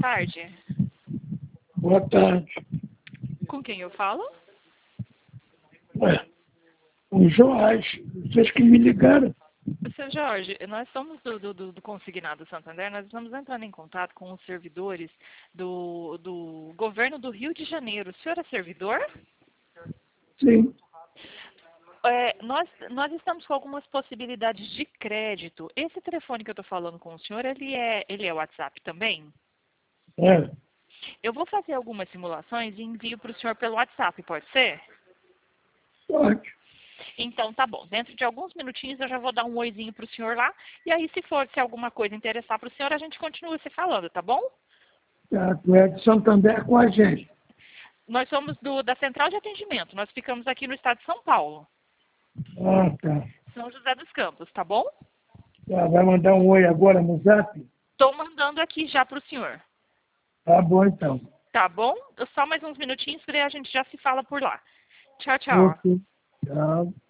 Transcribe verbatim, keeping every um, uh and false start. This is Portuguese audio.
tarde. Boa tarde. Com quem eu falo? Ué, o Jorge, vocês que me ligaram. Seu Jorge, nós somos do, do, do Consignado Santander, nós estamos entrando em contato com os servidores do, do governo do Rio de Janeiro. O senhor é servidor? Sim. É, nós, nós estamos com algumas possibilidades de crédito. Esse telefone que eu estou falando com o senhor, ele é, ele é WhatsApp também? É, Eu vou fazer algumas simulações e envio para o senhor pelo WhatsApp, pode ser? pode. Então tá bom. Dentro de alguns minutinhos eu já vou dar um oizinho para o senhor lá. E aí, se for se alguma coisa interessar para o senhor, a gente continua se falando, tá bom? Tá, tu é de Santander com a gente. Nós somos do, da Central de Atendimento. Nós ficamos aqui no estado de São Paulo, Ah, tá. São José dos Campos, tá bom? Tá, vai mandar um oi agora no zap? Estou mandando aqui já para o senhor. Tá bom, então. Tá bom? Só mais uns minutinhos, que daí a gente já se fala por lá. Tchau, tchau. Ok. Tchau.